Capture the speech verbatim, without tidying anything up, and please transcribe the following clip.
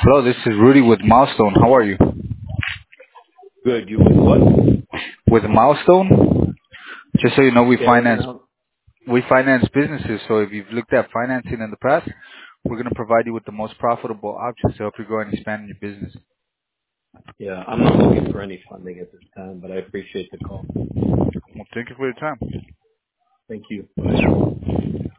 Hello, this is Rudy with Milestone. How are you? Good. You with what? With Milestone? Just so you know, we Yeah, what can I finance help? we finance businesses. So if you've looked at financing in the past, we're going to provide you with the most profitable options to help you grow and expand your business. Yeah, I'm not looking for any funding at this time, but I appreciate the call. Well, thank you for your time. Thank you. Bye.